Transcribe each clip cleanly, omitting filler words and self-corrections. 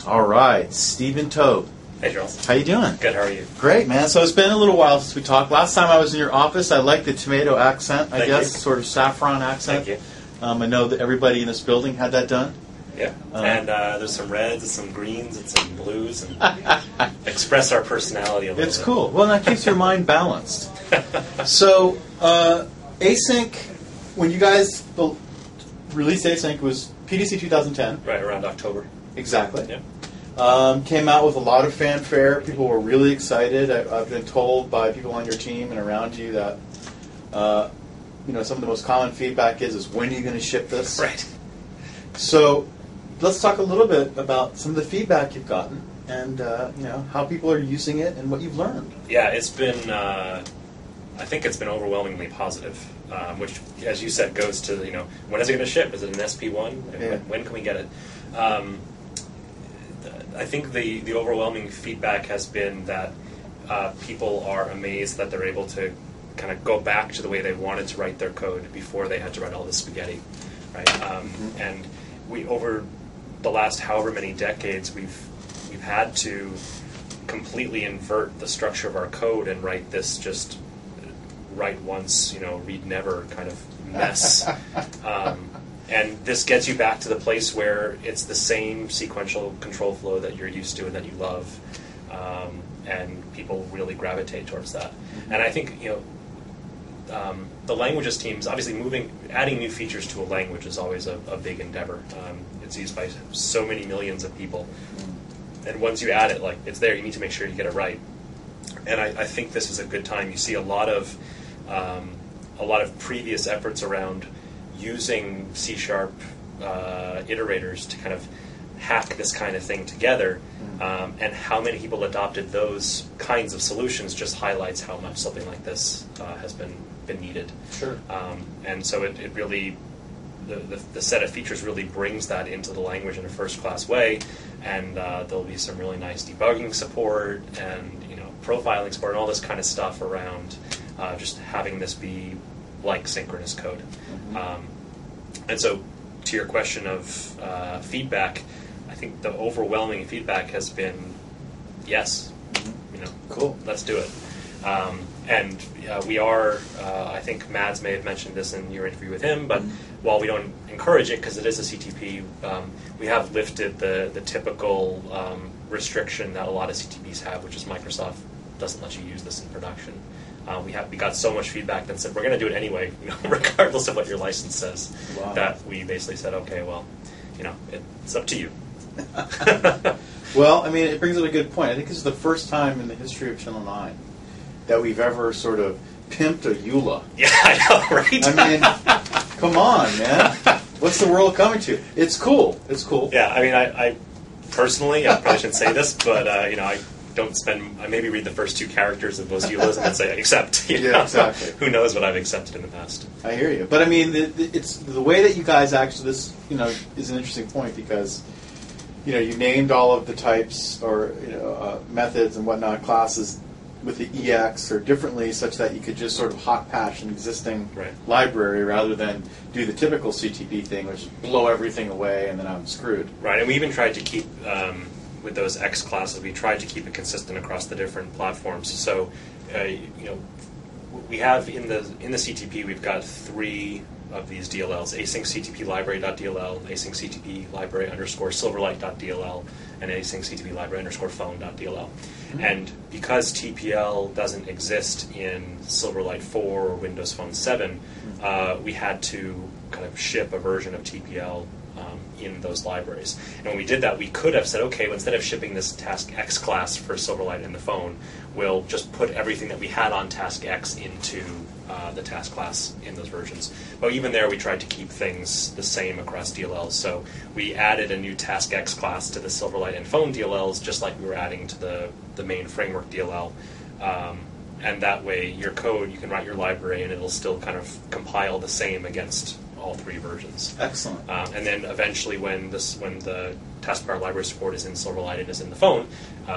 All right, Stephen Tobe. Hey, Charles. How you doing? Good, how are you? Great, man. So it's been a little while since we talked. Last time I was in your office, I liked the tomato accent, I guess, sort of saffron accent. Thank you. I know that everybody in this building had that done. Yeah, and there's some reds and some greens and some blues, and express our personality a little bit. It's cool. Well, that keeps your mind balanced. So, Async, when you guys released Async, was PDC 2010. Right, around October. Exactly. Yeah. Came out with a lot of fanfare. People were really excited. I've been told by people on your team and around you that some of the most common feedback is when are you going to ship this? Right. So let's talk a little bit about some of the feedback you've gotten and how people are using it and what you've learned. Yeah, it's been. I think it's been overwhelmingly positive, which, as you said, goes to when is it going to ship? Is it an SP1? Yeah. When can we get it? I think the overwhelming feedback has been that people are amazed that they're able to kind of go back to the way they wanted to write their code before they had to write all this spaghetti, right? And we, over the last however many decades, we've had to completely invert the structure of our code and write this just write once, read never kind of mess. And this gets you back to the place where it's the same sequential control flow that you're used to and that you love, and people really gravitate towards that. And I think the languages teams, obviously adding new features to a language is always a big endeavor. It's used by so many millions of people, and once you add it, it's there. You need to make sure you get it right. And I think this is a good time. You see a lot of previous efforts around using C# iterators to kind of hack this kind of thing together, and how many people adopted those kinds of solutions just highlights how much something like this has been needed. Sure. And so it really, the set of features really brings that into the language in a first-class way, and there'll be some really nice debugging support and profiling support and all this kind of stuff around just having this be like synchronous code. And so, to your question of feedback, I think the overwhelming feedback has been yes. Cool. Let's do it. And we are. I think Mads may have mentioned this in your interview with him, but while we don't encourage it because it is a CTP, we have lifted the typical restriction that a lot of CTPs have, which is Microsoft doesn't let you use this in production. We got so much feedback that said we're going to do it anyway, regardless of what your license says. Wow. That we basically said, okay, well, it's up to you. Well, it brings up a good point. I think this is the first time in the history of Channel 9 that we've ever sort of pimped a EULA. Yeah, I know, right? Come on, man. What's the world coming to? It's cool. It's cool. Yeah, I personally, I probably shouldn't say this, but I don't spend. I maybe read the first two characters of most EULAs and then say accept. Yeah, exactly. Who knows what I've accepted in the past? I hear you, but it's the way that you guys actually. This is an interesting point because you named all of the types or methods and whatnot, classes with the EX or differently, such that you could just sort of hot patch an existing library rather than do the typical CTP thing, which is blow everything away and then I'm screwed. Right, and we even tried to keep. With those X classes, we tried to keep it consistent across the different platforms. So, we have in the CTP, we've got three of these DLLs: async CTP library.dll, async CTP library _silverlight.dll, and async CTP library _phone.dll. And because TPL doesn't exist in Silverlight 4 or Windows Phone 7, we had to kind of ship a version of TPL in those libraries. And when we did that, we could have said, okay, well, instead of shipping this Task X class for Silverlight in the phone, we'll just put everything that we had on Task X into the task class in those versions. But even there, we tried to keep things the same across DLLs. So we added a new Task X class to the Silverlight and phone DLLs, just like we were adding to the main framework DLL. And that way, your code, you can write your library, and it'll still kind of compile the same against all three versions. Excellent. And then eventually, when the taskbar library support is in Silverlight and is in the phone,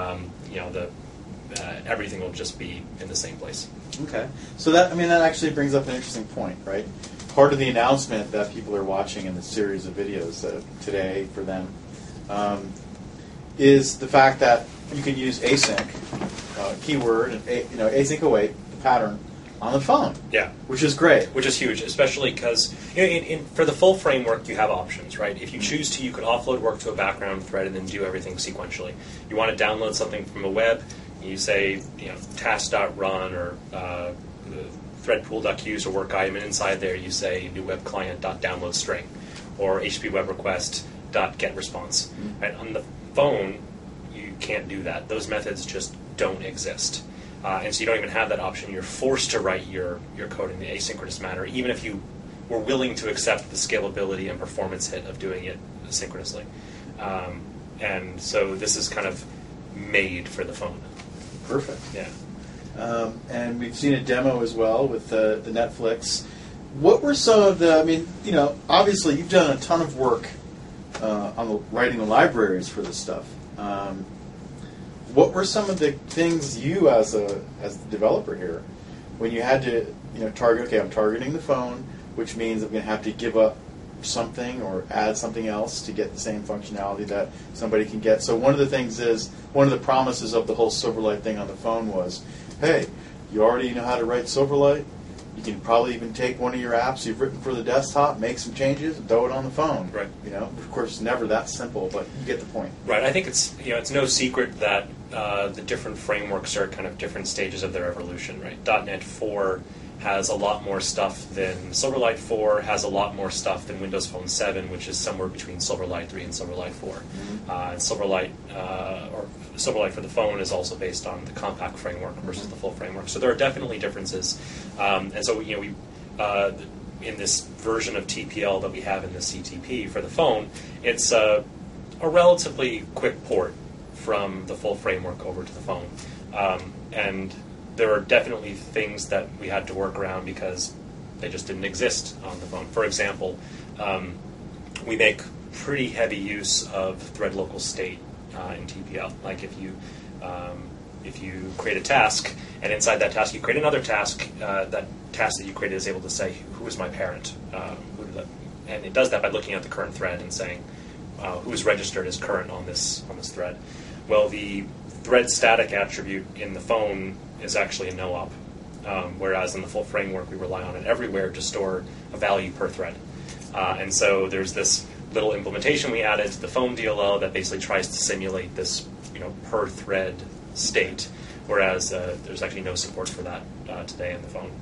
everything will just be in the same place. Okay. So that actually brings up an interesting point, right? Part of the announcement that people are watching in the series of videos today for them is the fact that you can use async keyword and async await the pattern on the phone. Yeah, which is great. Which is huge, especially because for the full framework you have options, right? If you choose to, you could offload work to a background thread and then do everything sequentially. You want to download something from a web, you say task.run or threadpool.queues or work item, and inside there you say new web client.download string or HTTP web request.get response. Right? On the phone, you can't do that. Those methods just don't exist. And so you don't even have that option. You're forced to write your code in the asynchronous manner, even if you were willing to accept the scalability and performance hit of doing it synchronously. And so this is kind of made for the phone. Perfect. Yeah. And we've seen a demo as well with the Netflix. What were some of the, obviously you've done a ton of work on writing the libraries for this stuff. What were some of the things you, as the developer here, when you had to, target? Okay, I'm targeting the phone, which means I'm going to have to give up something or add something else to get the same functionality that somebody can get. So one of the promises of the whole Silverlight thing on the phone was, hey, you already know how to write Silverlight. You can probably even take one of your apps you've written for the desktop, make some changes, and throw it on the phone. Right. Of course, it's never that simple, but you get the point. Right. I think it's no secret that the different frameworks are kind of different stages of their evolution. Right. .NET 4 has a lot more stuff than Silverlight 4, has a lot more stuff than Windows Phone 7, which is somewhere between Silverlight 3 and Silverlight 4. Mm-hmm. And Silverlight for the phone is also based on the Compact framework versus the full framework. So there are definitely differences. And so we in this version of TPL that we have in the CTP for the phone, it's a relatively quick port from the full framework over to the phone. And there are definitely things that we had to work around because they just didn't exist on the phone. For example, we make pretty heavy use of thread local state in TPL. Like if you create a task, and inside that task you create another task, that task that you created is able to say, who is my parent? And it does that by looking at the current thread and saying, who is registered as current on this thread. Well, the thread static attribute in the phone is actually a no-op, whereas in the full framework we rely on it everywhere to store a value per thread. And so there's this little implementation we added to the phone DLL that basically tries to simulate this per thread state, whereas there's actually no support for that today in the phone.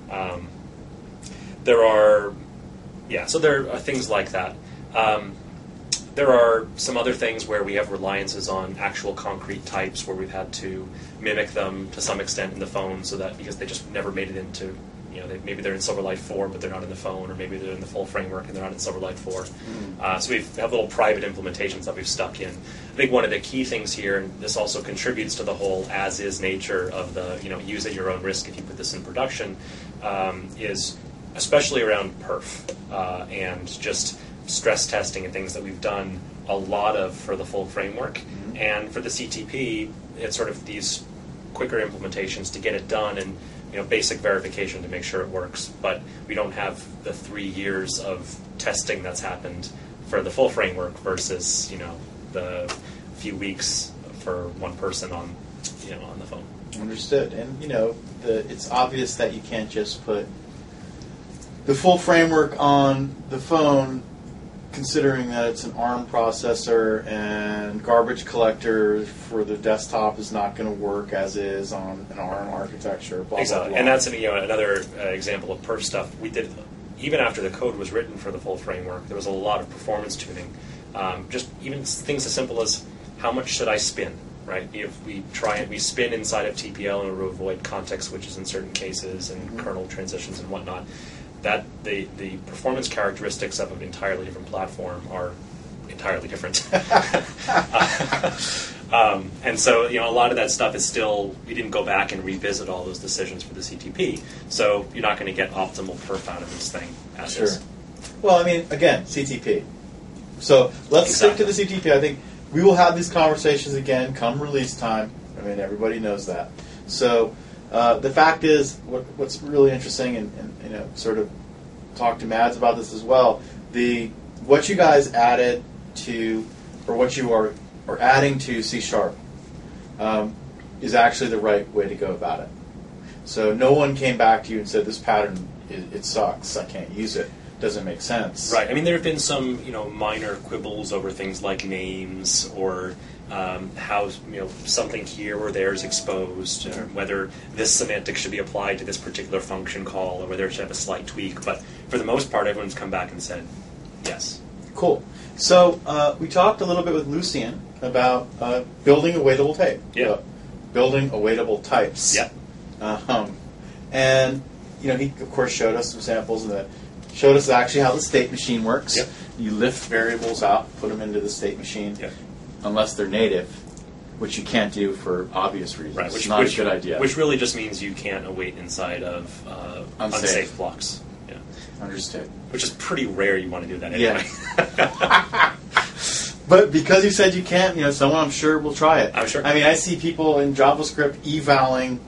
There are things like that. There are some other things where we have reliances on actual concrete types where we've had to mimic them to some extent in the phone, so that because they just never made it into, maybe they're in Silverlight 4 but they're not in the phone, or maybe they're in the full framework and they're not in Silverlight 4. So we have little private implementations that we've stuck in. I think one of the key things here, and this also contributes to the whole as-is nature of the use at your own risk if you put this in production, is especially around perf and just stress testing and things that we've done a lot of for the full framework. And for the CTP, it's sort of these quicker implementations to get it done and basic verification to make sure it works. But we don't have the 3 years of testing that's happened for the full framework versus the few weeks for one person on the phone. Understood. And it's obvious that you can't just put the full framework on the phone, considering that it's an ARM processor and garbage collector for the desktop is not going to work as is on an ARM architecture. Blah, exactly, blah, blah. And that's another example of perf stuff. We did even after the code was written for the full framework. There was a lot of performance tuning. Just even things as simple as how much should I spin? Right? If we spin inside of TPL in order to avoid context switches in certain cases and kernel transitions and whatnot. That the performance characteristics of an entirely different platform are entirely different. And so a lot of that stuff is still, we didn't go back and revisit all those decisions for the CTP, so you're not going to get optimal perf out of this thing as is. Well, again, CTP. So let's stick to the CTP. I think we will have these conversations again come release time. Everybody knows that. So the fact is, what's really interesting, and sort of talk to Mads about this as well. What you guys added to, or what you are or adding to C#, is actually the right way to go about it. So no one came back to you and said, this pattern, it sucks, I can't use it, doesn't make sense. Right. I mean, there have been some, minor quibbles over things like names or how, something here or there is exposed, or whether this semantic should be applied to this particular function call, or whether it should have a slight tweak. But for the most part, everyone's come back and said, yes. Cool. So we talked a little bit with Lucien about building awaitable tape. Yeah. Building awaitable types. Yeah. And he of course showed us some samples and showed us actually how the state machine works. Yep. You lift variables out, put them into the state machine, Yep. unless they're native, which you can't do for obvious reasons. Right. It's not a good idea. Which really just means you can't await inside of unsafe blocks. Yeah. Understood. Which is pretty rare. You want to do that anyway. Yeah. But because you said you can't, someone I'm sure will try it. I'm sure. I mean, I see people in JavaScript evaling,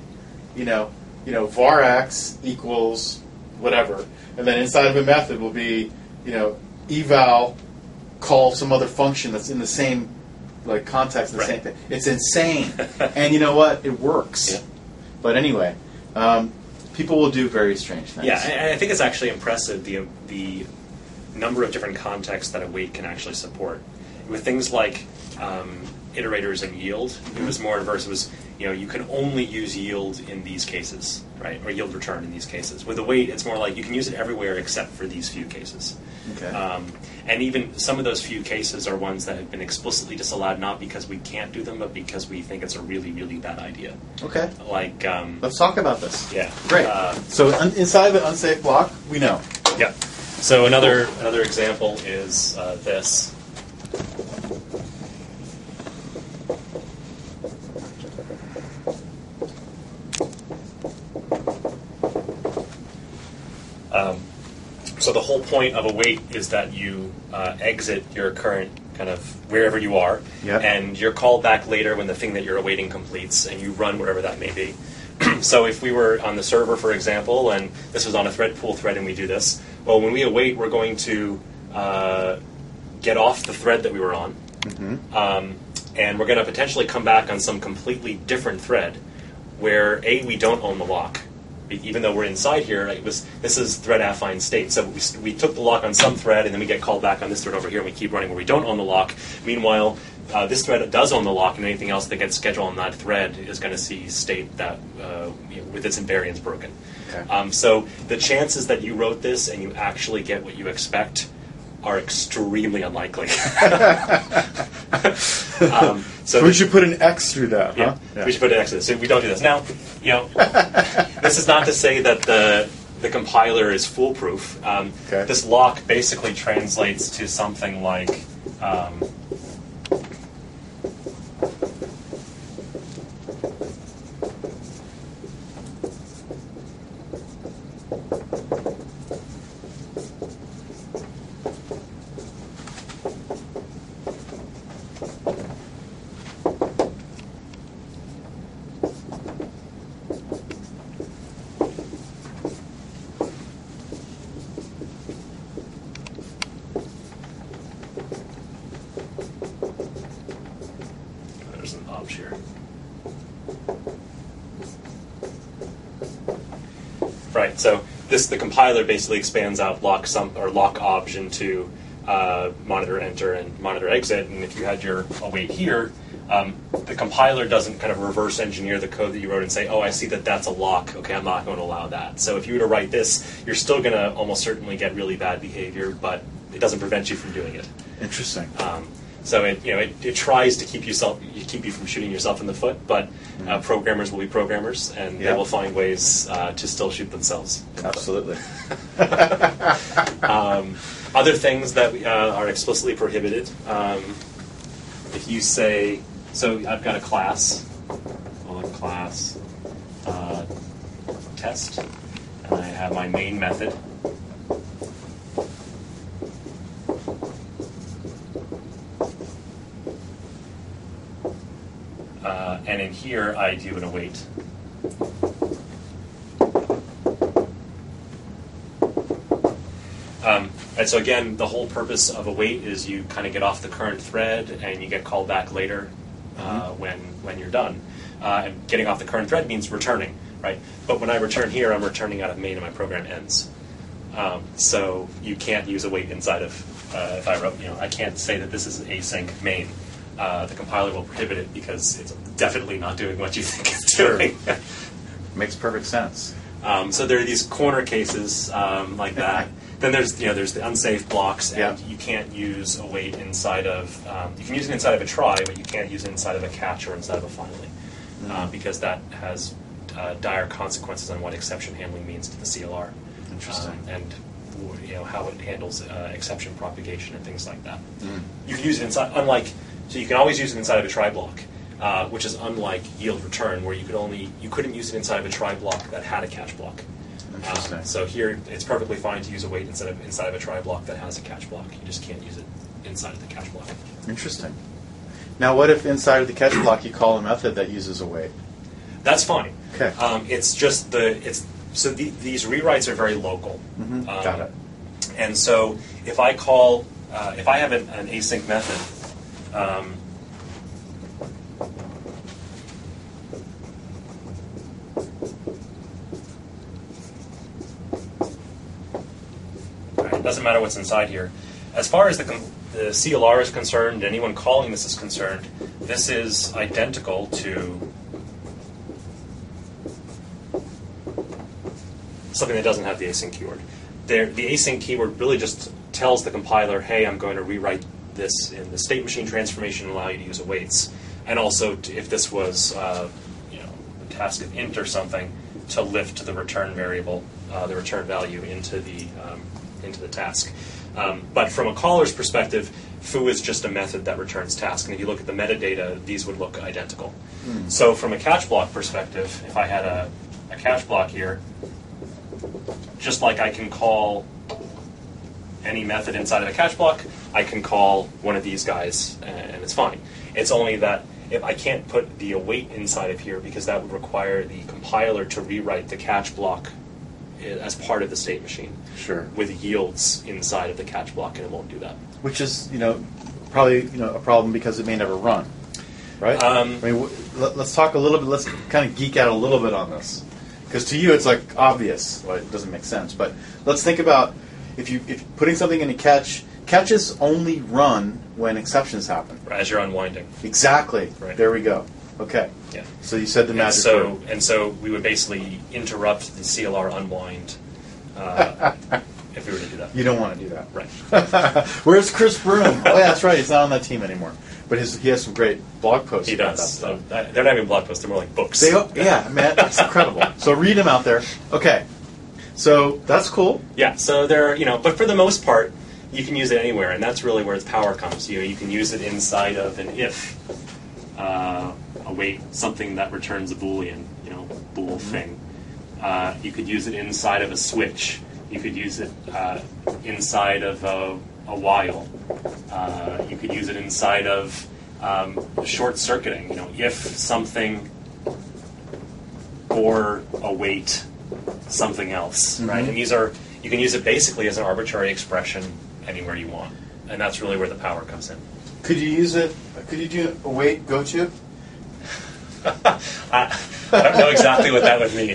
varx equals whatever, and then inside of a method will be, eval call some other function that's in the same context, the same thing. It's insane, and you know what? It works. Yeah. But anyway, people will do very strange things. Yeah, and I think it's actually impressive the number of different contexts that await can actually support. With things like iterators and yield, it was more adverse. It was, you can only use yield in these cases, right? Or yield return in these cases. With await, it's more like you can use it everywhere except for these few cases. Okay. And even some of those few cases are ones that have been explicitly disallowed, not because we can't do them, but because we think it's a really, really bad idea. Okay. Like, let's talk about this. Yeah. Great. So inside of an unsafe block, we know. Yeah. So another example is this. So the whole point of await is that you exit your current kind of wherever you are, Yep. and you're called back later when the thing that you're awaiting completes, and you run wherever that may be. So if we were on the server, for example, and this was on a thread pool thread and we do this, well, when we await, we're going to get off the thread that we were on, and we're going to potentially come back on some completely different thread where, A, we don't own the lock. Even though we're inside here, this is thread affine state. So we took the lock on some thread, and then we get called back on this thread over here, and we keep running where we don't own the lock. Meanwhile, this thread does own the lock, and anything else that gets scheduled on that thread is going to see state that with its invariance broken. Okay. So the chances that you wrote this and you actually get what you expect are extremely unlikely. So we should put an X through that, huh? Yeah. We should put an X through this. So we don't do this. Now, this is not to say that the compiler is foolproof. Okay. This lock basically translates to something like there's an option here. Right. So the compiler basically expands out lock option to monitor enter and monitor exit. And if you had your await here, the compiler doesn't kind of reverse engineer the code that you wrote and say, oh, I see that that's a lock. Okay, I'm not going to allow that. So if you were to write this, you're still going to almost certainly get really bad behavior, but it doesn't prevent you from doing it. Interesting. So it tries to keep you from shooting yourself in the foot, but programmers will be programmers, and they will find ways to still shoot themselves. Absolutely. Other things that are explicitly prohibited. If you say, so I've got a class, test, and I have my main method. And in here, I do an await. Right, so again, the whole purpose of await is you kind of get off the current thread and you get called back later when you're done. And getting off the current thread means returning, right? But when I return here, I'm returning out of main and my program ends. So you can't use await inside of, if I wrote, I can't say that this is async main. The compiler will prohibit it because it's definitely not doing what you think it's doing. Makes perfect sense. So there are these corner cases like that. Then there's the unsafe blocks, and you can't use await inside of. You can use it inside of a try, but you can't use it inside of a catch or inside of a finally, because that has dire consequences on what exception handling means to the CLR. Interesting. And how it handles exception propagation and things like that. You can use it inside, so you can always use it inside of a try block, which is unlike yield return, where you couldn't use it inside of a try block that had a catch block. Interesting. So here, it's perfectly fine to use await inside of a try block that has a catch block. You just can't use it inside of the catch block. Interesting. Now, what if inside of the catch block you call a method that uses await? That's fine. Okay. It's just these rewrites are very local. Got it. And so if I call, if I have an async method, it doesn't matter what's inside here. As far as the CLR is concerned, anyone calling this is concerned, this is identical to something that doesn't have the async keyword. The async keyword really just tells the compiler, hey, I'm going to rewrite this in the state machine transformation and allow you to use awaits. And also, if this was a task of int or something, to lift the return variable, the return value into the task. But from a caller's perspective, foo is just a method that returns task. And if you look at the metadata, these would look identical. So from a catch block perspective, if I had a catch block here, just like I can call any method inside of a catch block, I can call one of these guys, and it's fine. It's only that if I can't put the await inside of here because that would require the compiler to rewrite the catch block as part of the state machine. Sure. With yields inside of the catch block, and it won't do that. Which is, probably a problem because it may never run, right? Let's talk a little bit. Let's kind of geek out a little bit on this, because to you it's like obvious. Well, it doesn't make sense, but let's think about if putting something in a catch. Catches only run when exceptions happen. As you're unwinding. Exactly. Right. There we go. Okay. Yeah. So you said the magic word. And so we would basically interrupt the CLR unwind if we were to do that. You don't want to do that. Right. Where's Chris Broom? Oh, yeah, that's right. He's not on that team anymore. But he has some great blog posts. He about does. that stuff. They're not even blog posts. They're more like books. Yeah, man, it's incredible. So read them out there. Okay. So that's cool. Yeah. So but for the most part, you can use it anywhere, and that's really where its power comes. You can use it inside of an if, await something that returns a Boolean, bool thing. You could use it inside of a switch. You could use it inside of a while. You could use it inside of short circuiting. If something or await something else, right? And you can use it basically as an arbitrary expression anywhere you want, and that's really where the power comes in. Could you use it? Could you do await go to? I don't know exactly what that would mean.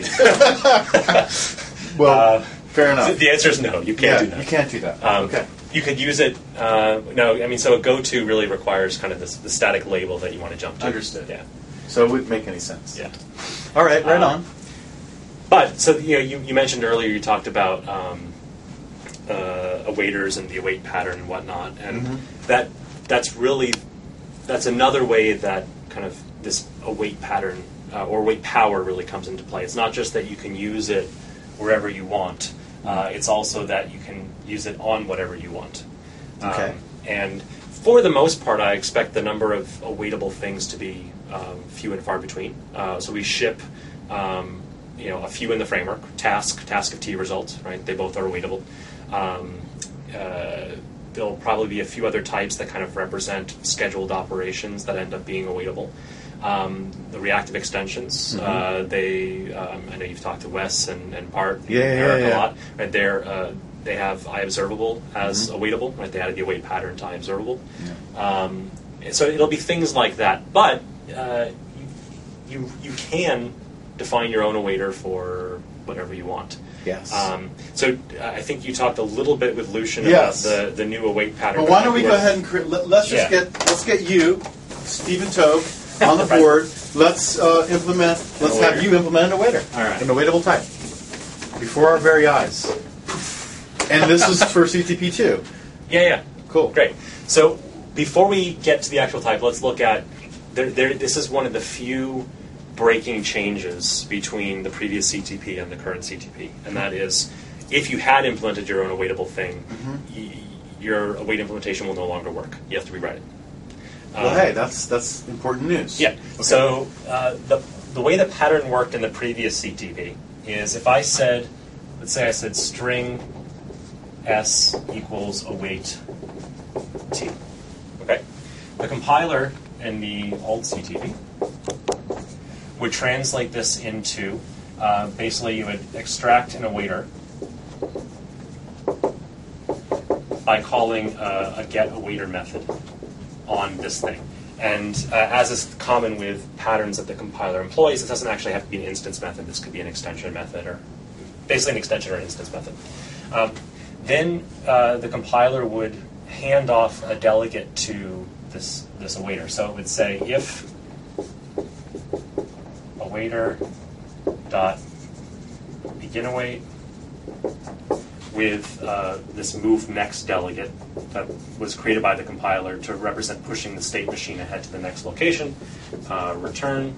Well, fair enough. The answer is no. You can't do that. You can't do that. Okay. You could use it. So a go-to really requires kind of the static label that you want to jump to. Understood. Yeah. So it wouldn't make any sense. Yeah. All right. Right on. But so you mentioned earlier, you talked about awaiters and the await pattern and whatnot, and that's another way that kind of this await pattern or await power really comes into play. It's not just that you can use it wherever you want; it's also that you can use it on whatever you want. Okay. And for the most part, I expect the number of awaitable things to be few and far between. So we ship. A few in the framework, task of T result, right? They both are awaitable. There'll probably be a few other types that kind of represent scheduled operations that end up being awaitable. The reactive extensions, I know you've talked to Wes and Bart and Eric a lot. Right? they have iObservable as awaitable, right? They added the await pattern to iObservable. So it'll be things like that. But you can define your own awaiter for whatever you want. Yes. So I think you talked a little bit with Lucian Yes. about the new await pattern. Well, why don't we go ahead and let's just let's get you, Stephen Togue, on the board. Let's Let's have you implement an awaiter. All right. An awaitable type before our very eyes. And this is for CTP2. Yeah. Cool. Great. So before we get to the actual type, let's look at this is one of the few breaking changes between the previous CTP and the current CTP, and that is if you had implemented your own awaitable thing, your await implementation will no longer work. You have to rewrite it. Well, hey, that's important news. Yeah. Okay. So the way the pattern worked in the previous CTP is if I said, let's say I said string s equals await t. Okay. The compiler in the old CTP would translate this into basically you would extract an awaiter by calling a getAwaiter method on this thing. And as is common with patterns that the compiler employs, it doesn't actually have to be an instance method. This could be an extension method, or basically an extension or an instance method. Then the compiler would hand off a delegate to this awaiter. So it would say if awaiter dot begin await with this move next delegate that was created by the compiler to represent pushing the state machine ahead to the next location. Return.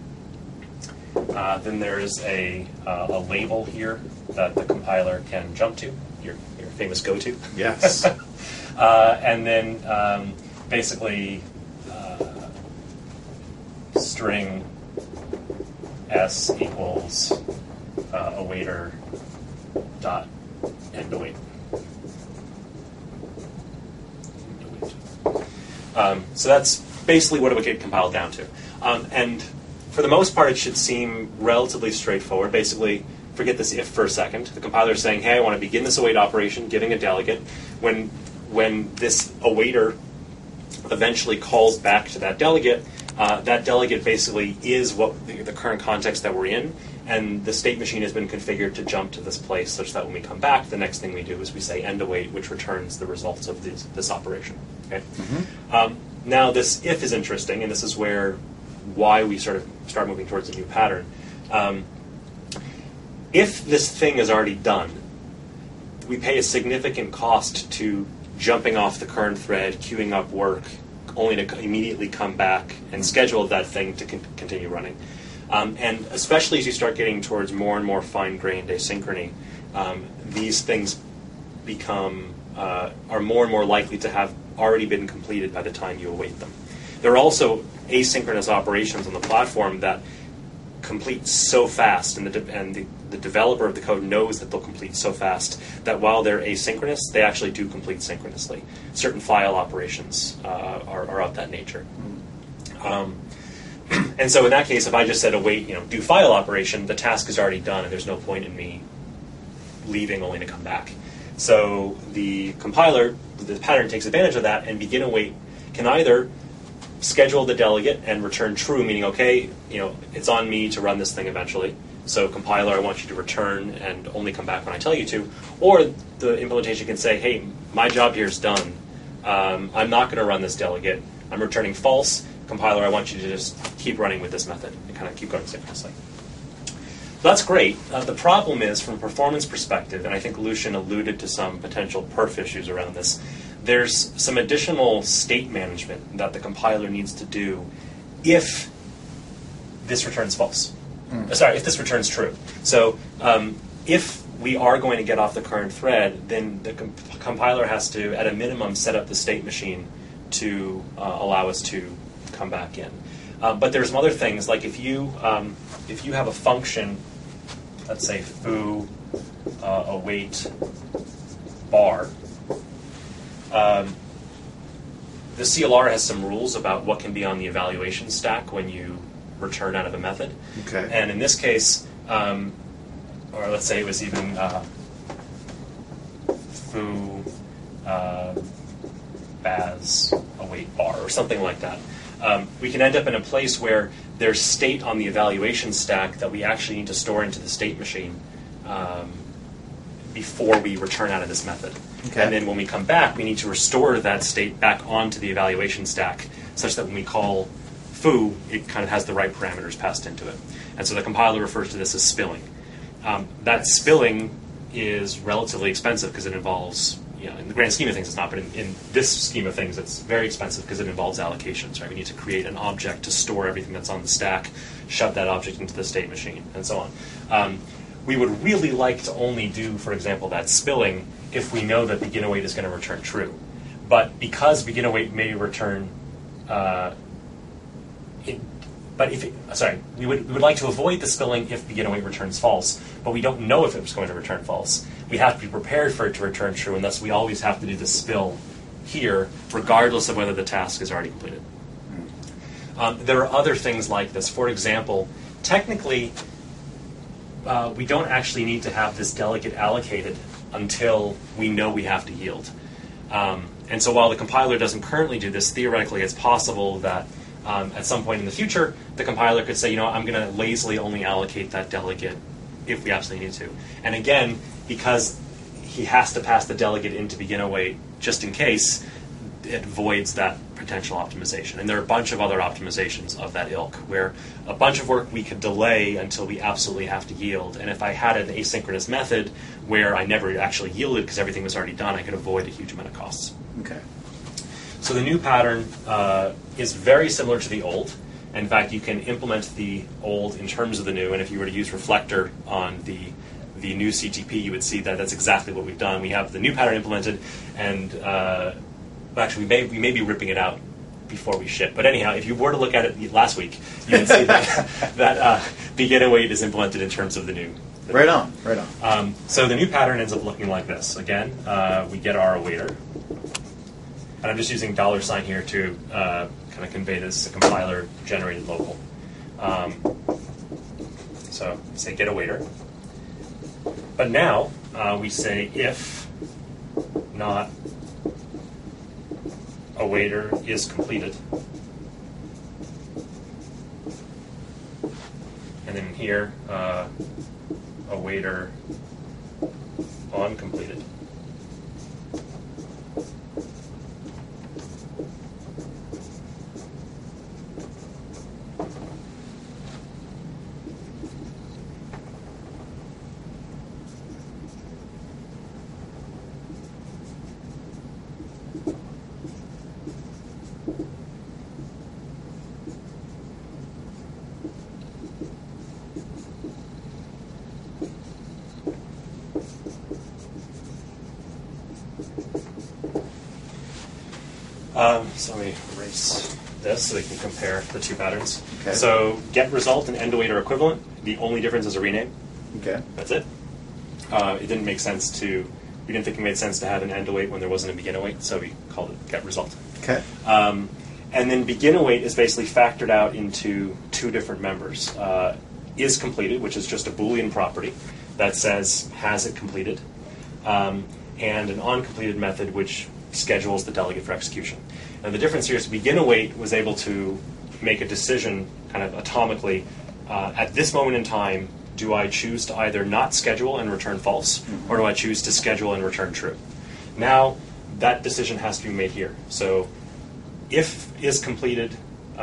Then there's a label here that the compiler can jump to, your famous go-to. Yes. And then basically string s equals awaiter dot end await. So that's basically what it would get compiled down to. And for the most part, it should seem relatively straightforward. Basically, forget this if for a second. The compiler is saying, hey, I want to begin this await operation, giving a delegate. When this awaiter eventually calls back to that delegate basically is what the current context that we're in, and the state machine has been configured to jump to this place such that when we come back, the next thing we do is we say end await, which returns the results of this operation. Okay. Now this if is interesting, and this is why we sort of start moving towards a new pattern. If this thing is already done, we pay a significant cost to jumping off the current thread, queuing up work, only to immediately come back and schedule that thing to continue running. And especially as you start getting towards more and more fine-grained asynchrony, these things are more and more likely to have already been completed by the time you await them. There are also asynchronous operations on the platform that complete so fast, and the developer of the code knows that they'll complete so fast that while they're asynchronous, they actually do complete synchronously. Certain file operations are of that nature. And so in that case, if I just said await, do file operation, the task is already done, and there's no point in me leaving only to come back. So the compiler, the pattern takes advantage of that, and begin await can either schedule the delegate and return true, meaning, okay, it's on me to run this thing eventually. So compiler, I want you to return and only come back when I tell you to. Or the implementation can say, hey, my job here is done. I'm not going to run this delegate. I'm returning false. Compiler, I want you to just keep running with this method and kind of keep going synchronously. That's great. The problem is, from a performance perspective, and I think Lucian alluded to some potential perf issues around this, there's some additional state management that the compiler needs to do if this returns false. Sorry, if this returns true. So if we are going to get off the current thread, then the compiler has to, at a minimum, set up the state machine to allow us to come back in. But there's some other things, like if you have a function, let's say foo await bar, the CLR has some rules about what can be on the evaluation stack when you return out of a method. Okay. And in this case, or let's say it was even foo, baz, await bar, or something like that. We can end up in a place where there's state on the evaluation stack that we actually need to store into the state machine before we return out of this method. Okay. And then when we come back, we need to restore that state back onto the evaluation stack such that when we call foo, it kind of has the right parameters passed into it. And so the compiler refers to this as spilling. That spilling is relatively expensive because it involves, in the grand scheme of things it's not, but in this scheme of things it's very expensive because it involves allocations, right? We need to create an object to store everything that's on the stack, shove that object into the state machine, and so on. We would really like to only do, for example, that spilling if we know that begin await is going to return true. But because begin await may return, we would like to avoid the spilling if begin await returns false, but we don't know if it was going to return false. We have to be prepared for it to return true, and thus we always have to do the spill here, regardless of whether the task is already completed. There are other things like this. For example, technically, we don't actually need to have this delegate allocated until we know we have to yield. And so while the compiler doesn't currently do this, theoretically it's possible that at some point in the future, the compiler could say, I'm going to lazily only allocate that delegate if we absolutely need to. And again, because he has to pass the delegate into begin await just in case, it voids that potential optimization. And there are a bunch of other optimizations of that ilk, where a bunch of work we could delay until we absolutely have to yield. And if I had an asynchronous method where I never actually yielded because everything was already done, I could avoid a huge amount of costs. Okay. So the new pattern is very similar to the old. In fact, you can implement the old in terms of the new, and if you were to use reflector on the new CTP, you would see that that's exactly what we've done. We have the new pattern implemented, and actually we may be ripping it out before we ship. But anyhow, if you were to look at it last week, you would see that begin await is implemented in terms of the new. Right on. So the new pattern ends up looking like this. Again, we get our awaiter. And I'm just using $ here to kind of convey this compiler generated local. So say get awaiter. But now we say if not awaiter is completed. And then here awaiter on completed. So let me erase this so we can compare the two patterns. Okay. So get result and end await are equivalent. The only difference is a rename. Okay. That's it. It didn't make sense we didn't think it made sense to have an end await when there wasn't a begin await, so we called it get result. Okay. And then begin await is basically factored out into two different members. Is completed, which is just a Boolean property that says has it completed, and an onCompleted method which schedules the delegate for execution. And the difference here is begin await was able to make a decision kind of atomically at this moment in time, do I choose to either not schedule and return false, or do I choose to schedule and return true? Now, that decision has to be made here. So if is completed,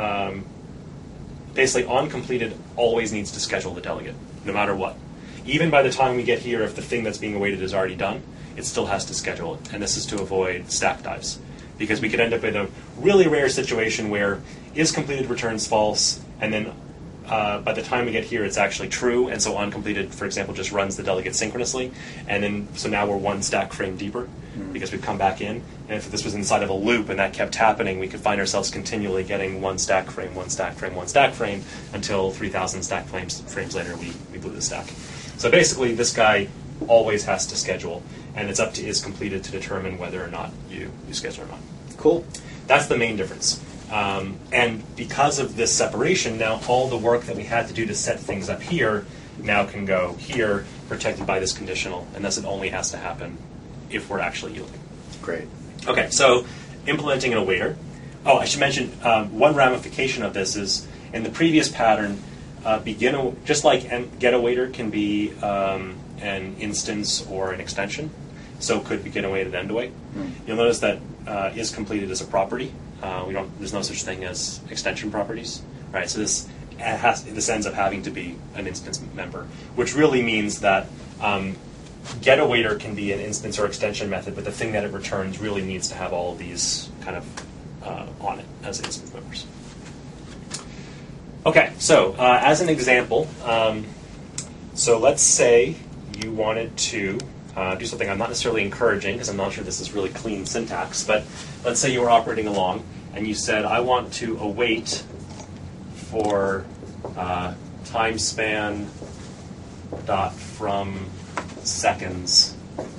basically onCompleted always needs to schedule the delegate, no matter what. Even by the time we get here, if the thing that's being awaited is already done, it still has to schedule it. And this is to avoid stack dives. Because we could end up in a really rare situation where is completed returns false, and then by the time we get here, it's actually true, and so onCompleted, for example, just runs the delegate synchronously, and then so now we're one stack frame deeper because we've come back in. And if this was inside of a loop and that kept happening, we could find ourselves continually getting one stack frame, one stack frame, one stack frame until 3,000 stack frames later we blew the stack. So basically, this guy always has to schedule, and it's up to is completed to determine whether or not you schedule or not. Cool. That's the main difference. And because of this separation, now all the work that we had to do to set things up here now can go here, protected by this conditional, and thus it only has to happen if we're actually yielding. Great. Okay, so implementing an awaiter. Oh, I should mention one ramification of this is in the previous pattern, just like getAwaiter can be an instance or an extension, so could begin await and end await. You'll notice that is completed as a property. There's no such thing as extension properties, right? So this ends up having to be an instance member, which really means that getAwaiter can be an instance or extension method, but the thing that it returns really needs to have all of these kind of on it as instance members. Okay, so as an example, so let's say you wanted to do something I'm not necessarily encouraging, because I'm not sure this is really clean syntax, but let's say you were operating along and you said, I want to await for time span dot from seconds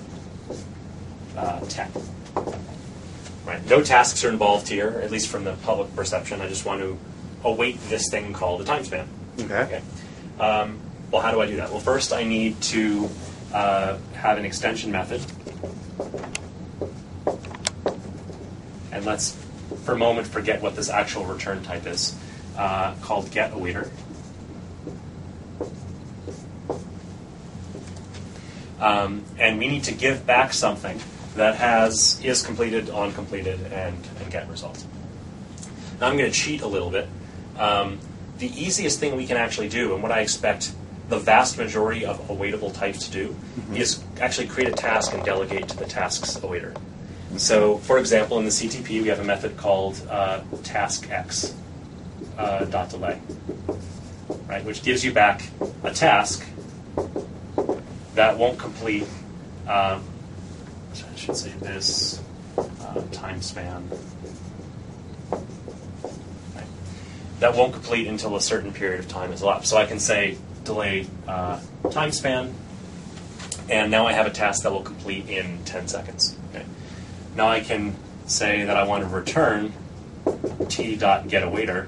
10. Right? No tasks are involved here, at least from the public perception. I just want to await this thing called the time span. Okay. Well, how do I do that? Well, first I need to have an extension method. And let's, for a moment, forget what this actual return type is, called getAwaiter. And we need to give back something that has is completed, on completed, and get result. Now I'm going to cheat a little bit. The easiest thing we can actually do, and what I expect the vast majority of awaitable types to do, is actually create a task and delegate to the task's awaiter. So, for example, in the CTP, we have a method called taskx dot delay, right, which gives you back a task that won't complete. I should say this time span. Right, that won't complete until a certain period of time has elapsed. So I can say delay time span, and now I have a task that will complete in 10 seconds. Okay. Now I can say that I want to return t.getAwaiter,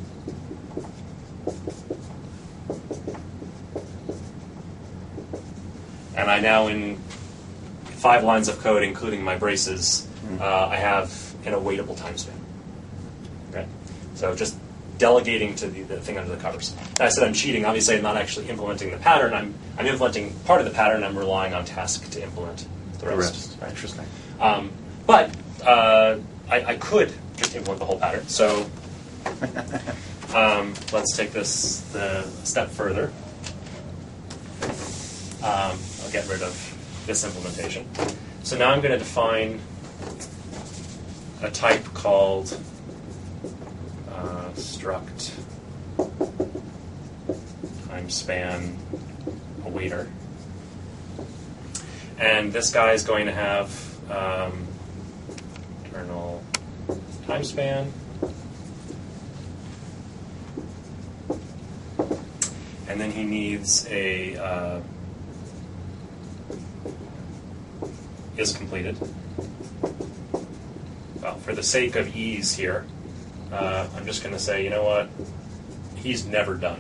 and I now, in 5 lines of code, including my braces, I have an awaitable time span. Okay. So just delegating to the thing under the covers. Now, I said I'm cheating. Obviously, I'm not actually implementing the pattern. I'm implementing part of the pattern. I'm relying on task to implement the rest. Right? Interesting. But I could just implement the whole pattern. So let's take this a step further. I'll get rid of this implementation. So now I'm going to define a type called struct time span awaiter, and this guy is going to have internal time span, and then he needs a is completed. Well, for the sake of ease here, I'm just going to say, you know what, he's never done.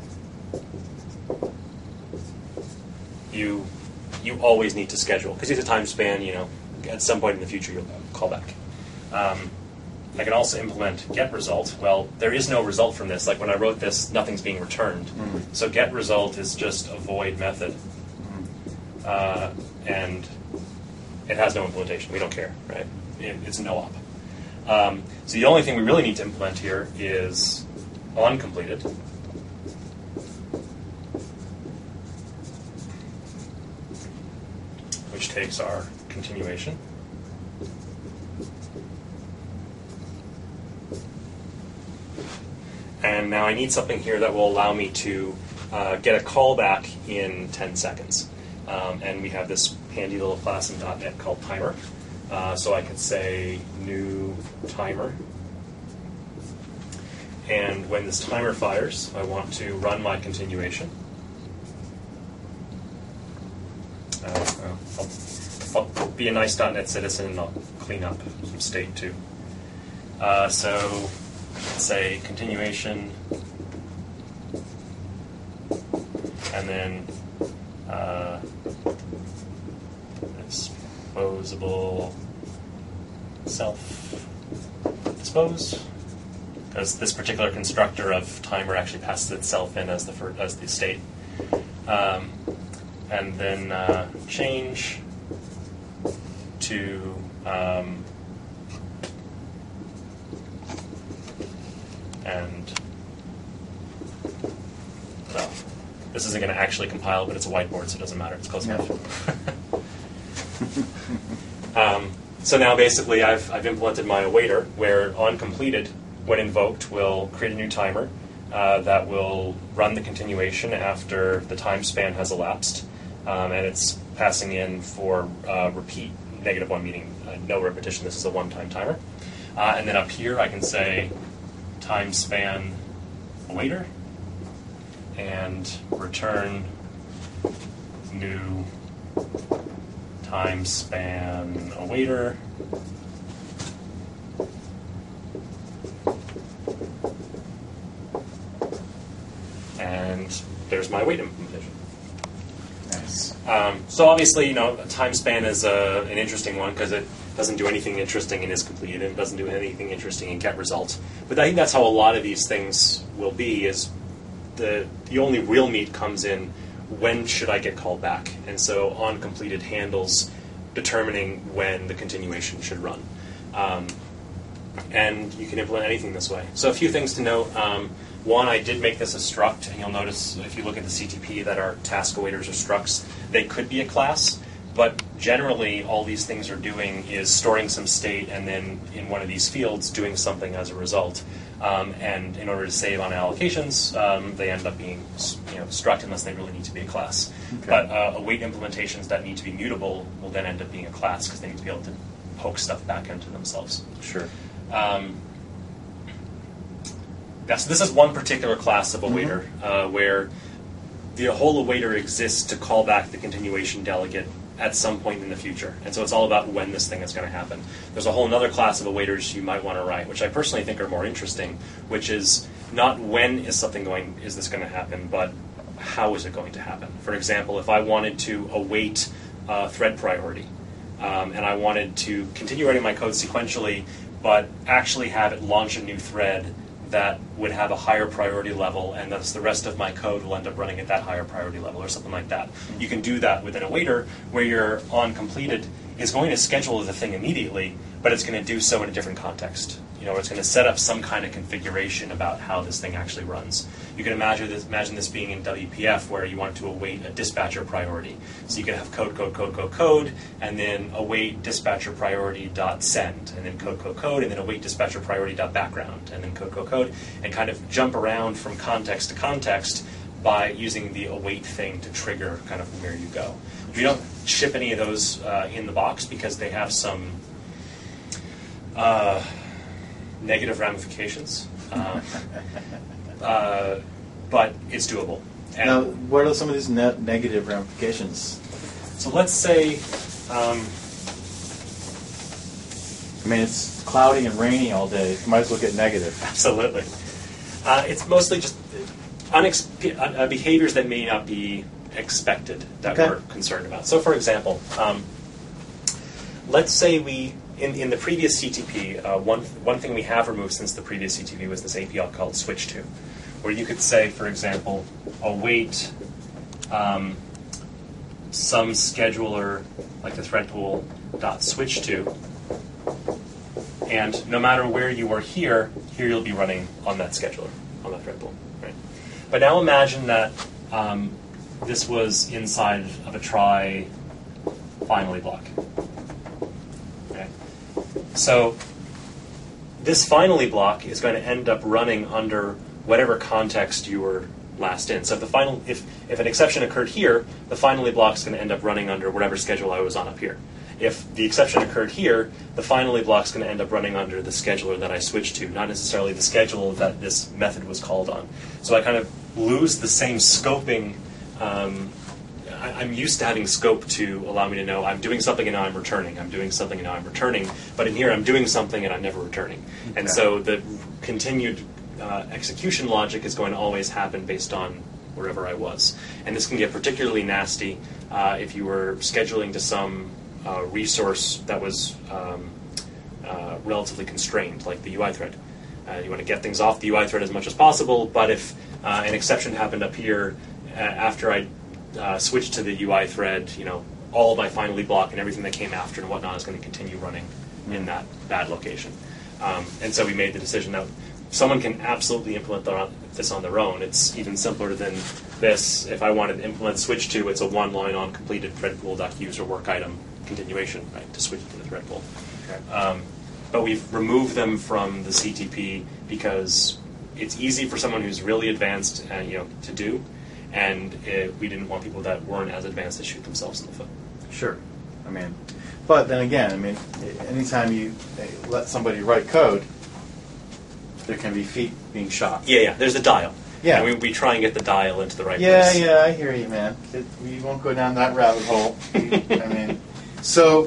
You always need to schedule, because he's a time span, at some point in the future you'll call back. I can also implement get result. Well, there is no result from this. Like when I wrote this, nothing's being returned. So get result is just a void method. And it has no implementation. We don't care, right? It's no op. So the only thing we really need to implement here is onCompleted. Which takes our continuation. And now I need something here that will allow me to get a callback in 10 seconds. And we have this handy little class in .NET called timer. So I could say new timer. And when this timer fires, I want to run my continuation. I'll be a nice .NET citizen and I'll clean up some state too. So let's say continuation, and then this disposable self-dispose, because this particular constructor of timer actually passes itself in as the state. And then change to and well, this isn't going to actually compile, but it's a whiteboard, so it doesn't matter. It's close enough. So now basically I've implemented my awaiter, where on completed, when invoked, will create a new timer that will run the continuation after the time span has elapsed, and it's passing in for repeat, -1, meaning no repetition. This is a one-time timer. And then up here I can say time span awaiter and return new time span awaiter. And there's my await implementation. Nice. So obviously, time span is an interesting one because it doesn't do anything interesting in isComplete, and it doesn't do anything interesting in getResult. But I think that's how a lot of these things will be, is the only real meat comes in when should I get called back. And so onCompleted handles determining when the continuation should run. And you can implement anything this way. So a few things to note. One, I did make this a struct, and you'll notice if you look at the CTP that our task awaiters are structs. They could be a class, but generally all these things are doing is storing some state and then in one of these fields doing something as a result. And in order to save on allocations, they end up being struct unless they really need to be a class. Okay. But await implementations that need to be mutable will then end up being a class because they need to be able to poke stuff back into themselves. Sure. So this is one particular class of awaiter where the whole awaiter exists to call back the continuation delegate at some point in the future. And so it's all about when this thing is going to happen. There's a whole other class of awaiters you might want to write, which I personally think are more interesting, which is not when is this going to happen, but how is it going to happen. For example, if I wanted to await thread priority, and I wanted to continue writing my code sequentially, but actually have it launch a new thread that would have a higher priority level, and thus the rest of my code will end up running at that higher priority level or something like that. You can do that with an awaiter where your onCompleted is going to schedule the thing immediately, but it's going to do so in a different context. It's going to set up some kind of configuration about how this thing actually runs. You can imagine this being in WPF where you want to await a dispatcher priority. So you can have code, and then await dispatcher priority dot send, and then code, and then await dispatcher priority dot background, and then code, and kind of jump around from context to context by using the await thing to trigger kind of where you go. We don't ship any of those in the box because they have some negative ramifications, but it's doable. And now, what are some of these negative ramifications? So let's say, it's cloudy and rainy all day. You might as well get negative. Absolutely. It's mostly just behaviors that may not be expected that we're concerned about. So, for example, let's say in the previous CTP, one thing we have removed since the previous CTP was this API called switch to, where you could say, for example, await some scheduler like the thread pool dot switch to, and no matter where you are here you'll be running on that scheduler, on that thread pool, right? But now imagine that this was inside of a try finally block. So this finally block is going to end up running under whatever context you were last in. So if an exception occurred here, the finally block is going to end up running under whatever schedule I was on up here. If the exception occurred here, the finally block is going to end up running under the scheduler that I switched to, not necessarily the schedule that this method was called on. So I kind of lose the same scoping. I'm used to having scope to allow me to know I'm doing something and now I'm returning. I'm doing something and now I'm returning. But in here, I'm doing something and I'm never returning. Okay. And so the continued execution logic is going to always happen based on wherever I was. And this can get particularly nasty if you were scheduling to some resource that was relatively constrained, like the UI thread. You want to get things off the UI thread as much as possible, but if an exception happened up here after I switched to the UI thread, all of my finally block and everything that came after and whatnot is going to continue running in that bad location. And so we made the decision that someone can absolutely implement this on their own. It's even simpler than this. If I wanted to implement switch to, it's a one-line on completed thread pool.user work item continuation, right, to switch to the thread pool. Okay. But we've removed them from the CTP because it's easy for someone who's really advanced, to do, and we didn't want people that weren't as advanced to shoot themselves in the foot. Sure. But then again, anytime you let somebody write code, there can be feet being shot. Yeah. There's a dial. Yeah. And we try and get the dial into the right place. Yeah, I hear you, man. We won't go down that rabbit hole. So,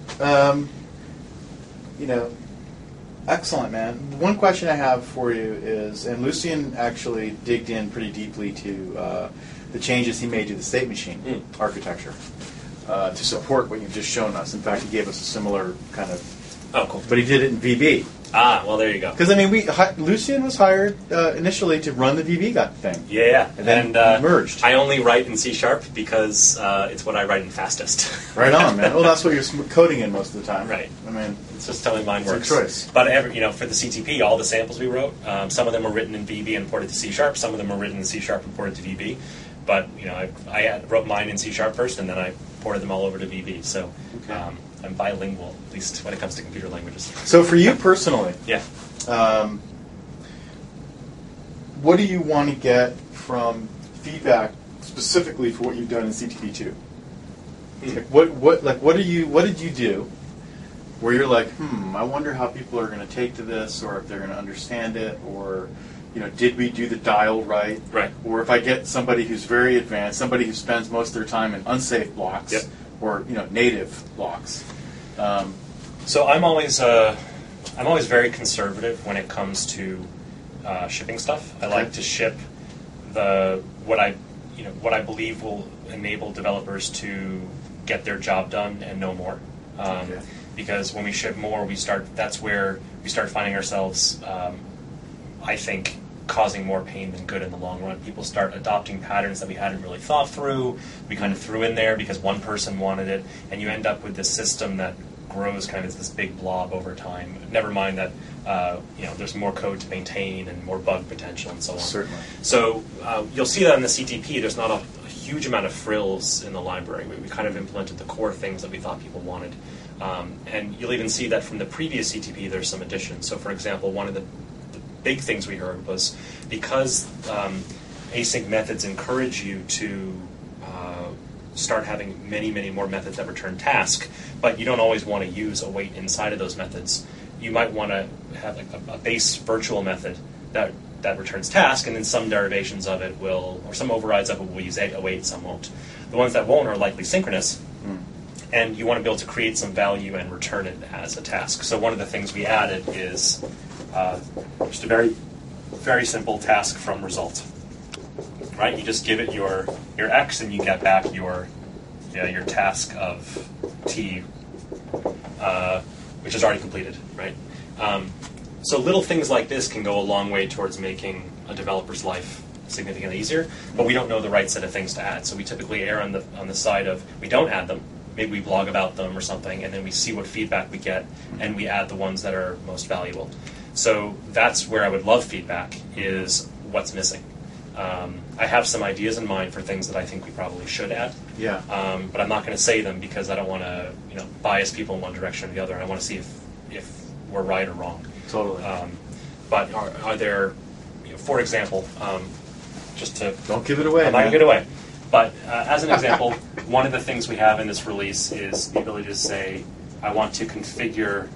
excellent, man. One question I have for you is, and Lucien actually digged in pretty deeply to the changes he made to the state machine architecture to support what you've just shown us. In fact, he gave us a similar kind of... Oh, cool. But he did it in VB. Ah, well, there you go. Because, Lucien was hired initially to run the VB thing. Yeah. And then merged. I only write in C# because it's what I write in fastest. Right on, man. Well, that's what you're coding in most of the time. Right. It's just totally mine works. It's a choice. But for the CTP, all the samples we wrote, some of them were written in VB and ported to C#. Some of them were written in C# and ported to VB. But I wrote mine in C# first, and then I ported them all over to VB. So I'm bilingual, at least when it comes to computer languages. So for you personally, yeah, what do you want to get from feedback specifically for what you've done in CTP2? What did you do where you're like, I wonder how people are going to take to this, or if they're going to understand it, or did we do the dial right? Right. Or if I get somebody who's very advanced, somebody who spends most of their time in unsafe blocks, yep, or native blocks. So I'm always very conservative when it comes to shipping stuff. I like to ship what I believe will enable developers to get their job done and no more. Because when we ship more, that's where we start finding ourselves, I think, causing more pain than good in the long run. People start adopting patterns that we hadn't really thought through. We kind of threw in there because one person wanted it, and you end up with this system that grows kind of as this big blob over time. Never mind that there's more code to maintain and more bug potential and so on. Certainly. So you'll see that in the CTP. There's not a huge amount of frills in the library. We kind of implemented the core things that we thought people wanted. And you'll even see that from the previous CTP there's some additions. So for example, one of the big things we heard was because async methods encourage you to start having many, many more methods that return task, but you don't always want to use await inside of those methods. You might want to have a base virtual method that returns task, and then some derivations of it will, or some overrides of it will use await, some won't. The ones that won't are likely synchronous, and you want to be able to create some value and return it as a task. So one of the things we added is just a very, very simple task from result. Right? You just give it your X, and you get back your task of T, which is already completed. Right? So little things like this can go a long way towards making a developer's life significantly easier. But we don't know the right set of things to add, so we typically err on the side of we don't add them. Maybe we blog about them or something, and then we see what feedback we get, and we add the ones that are most valuable. So that's where I would love feedback, is what's missing. I have some ideas in mind for things that I think we probably should add. Yeah. But I'm not going to say them because I don't want to bias people in one direction or the other. And I want to see if we're right or wrong. Totally. But are there, for example, just to... Don't give it away. I'm not going to give it away. But as an example, one of the things we have in this release is the ability to say, I want to configure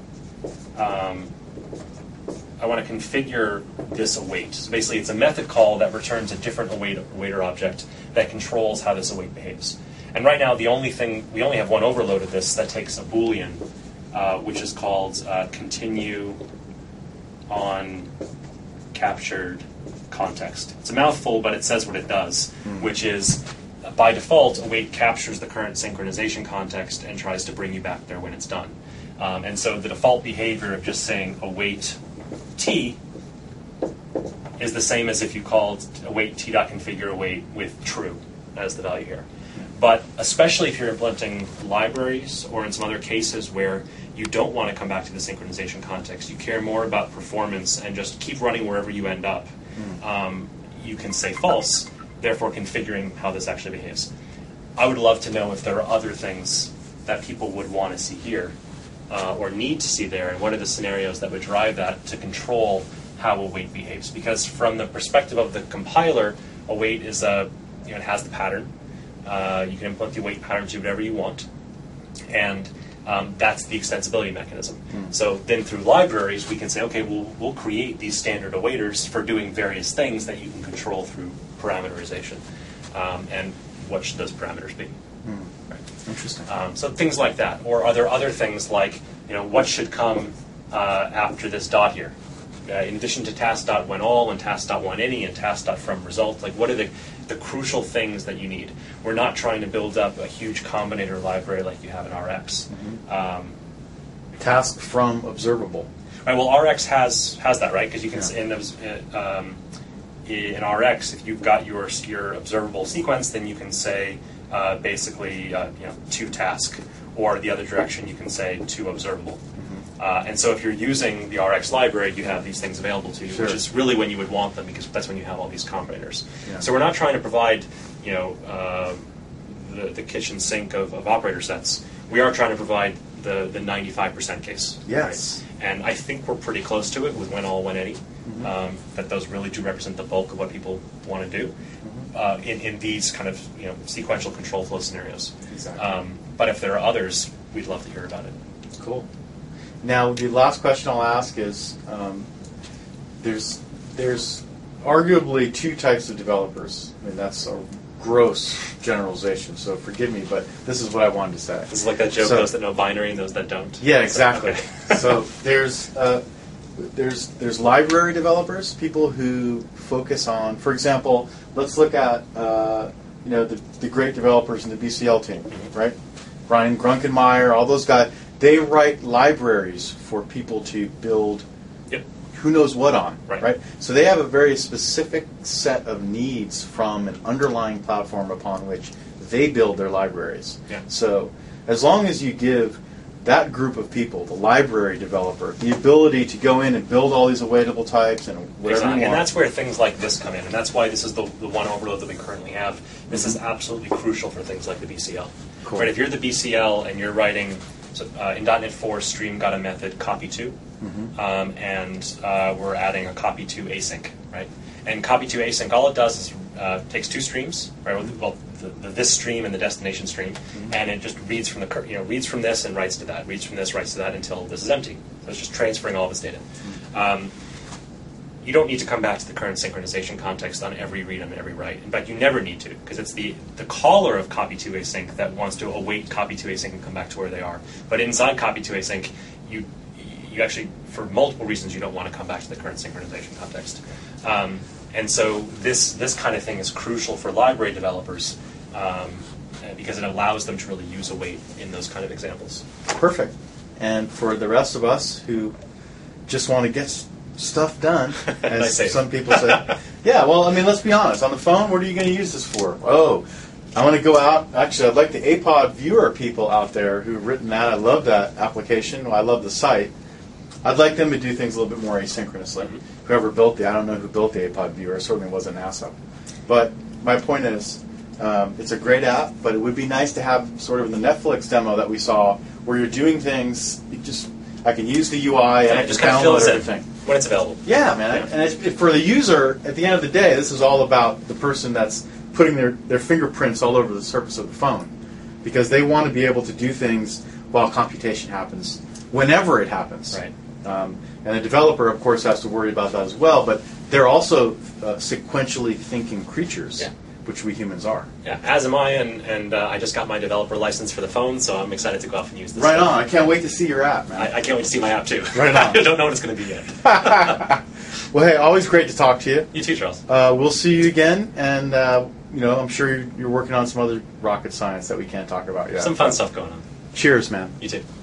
this await. So basically, it's a method call that returns a different awaiter object that controls how this await behaves. And right now, we only have one overload of this that takes a Boolean, which is called continue on captured context. It's a mouthful, but it says what it does, which is by default, await captures the current synchronization context and tries to bring you back there when it's done. And so the default behavior of just saying await t is the same as if you called await t.configure await with true as the value here. But especially if you're implementing libraries or in some other cases where you don't want to come back to the synchronization context, you care more about performance and just keep running wherever you end up, you can say false, therefore configuring how this actually behaves. I would love to know if there are other things that people would want to see here or need to see there, and what are the scenarios that would drive that to control how await behaves. Because from the perspective of the compiler, await is it has the pattern. You can implement the await pattern to do whatever you want, and that's the extensibility mechanism. So then through libraries, we can say, okay, we'll create these standard awaiters for doing various things that you can control through parameterization. And what should those parameters be? Right. Interesting. So things like that. Or are there other things like, what should come after this dot here? In addition to task.whenAll and task.whenAny and task.fromResult, like what are the crucial things that you need? We're not trying to build up a huge combinator library like you have in RX. Task from observable. Right. Well, RX has that, right? Because you can in RX, if you've got your observable sequence, then you can say basically to task, or the other direction you can say to observable. And so if you're using the RX library, you have these things available to you, which is really when you would want them, because that's when you have all these combinators. Yeah. So we're not trying to provide, the kitchen sink of operator sets. We are trying to provide the 95% case. Yes. Right? And I think we're pretty close to it with whenAll, whenAny. That those really do represent the bulk of what people want to do in these kind of sequential control flow scenarios. Exactly. But if there are others, we'd love to hear about it. Cool. Now, the last question I'll ask is, there's arguably two types of developers. I mean, that's a gross generalization, so forgive me, but this is what I wanted to say. This is like that joke, those that know binary and those that don't. Yeah, exactly. So there's library developers, people who focus on, for example, let's look at the great developers in the BCL team, right? Brian Grunkenmeyer, all those guys. They write libraries for people to build who knows what on, right? So they have a very specific set of needs from an underlying platform upon which they build their libraries. Yeah. So as long as you give that group of people, the library developer, the ability to go in and build all these awaitable types and whatever you want. And that's where things like this come in, and that's why this is the one overload that we currently have. This is absolutely crucial for things like the BCL. Cool. Right? If you're the BCL and you're writing... So in .NET 4, stream got a method copy2, and we're adding a copy2 async, right? And copy2 async, all it does is takes two streams, right? Well, the this stream and the destination stream, and it just reads from reads from this and writes to that, reads from this, writes to that until this is empty. So it's just transferring all of its data. You don't need to come back to the current synchronization context on every read and every write. In fact, you never need to, because it's the caller of copy2 async that wants to await copy2 async and come back to where they are. But inside copy2 async, you actually, for multiple reasons, you don't want to come back to the current synchronization context. And so this kind of thing is crucial for library developers because it allows them to really use await in those kind of examples. Perfect. And for the rest of us who just want to get stuff done, as some people say. Yeah, well, I mean, let's be honest. On the phone, what are you going to use this for? Oh, I want to go out. Actually, I'd like the APOD viewer people out there who've written that. I love that application. I love the site. I'd like them to do things a little bit more asynchronously. Whoever built I don't know who built the APOD viewer. It certainly wasn't NASA. But my point is, it's a great app, but it would be nice to have sort of in the Netflix demo that we saw, where you're doing things, I can use the UI and I just download everything. When it's available. Yeah, man. Yeah. And for the user, at the end of the day, this is all about the person that's putting their fingerprints all over the surface of the phone, because they want to be able to do things while computation happens, whenever it happens. Right. And the developer, of course, has to worry about that as well, but they're also sequentially thinking creatures, which we humans are. Yeah, as am I, and I just got my developer license for the phone, so I'm excited to go off and use this. Right on. I can't wait to see your app, man. I can't wait to see my app, too. Right on. I don't know what it's going to be yet. Well, hey, always great to talk to you. You too, Charles. We'll see you again, and I'm sure you're working on some other rocket science that we can't talk about yet. Some fun stuff going on. Cheers, man. You too.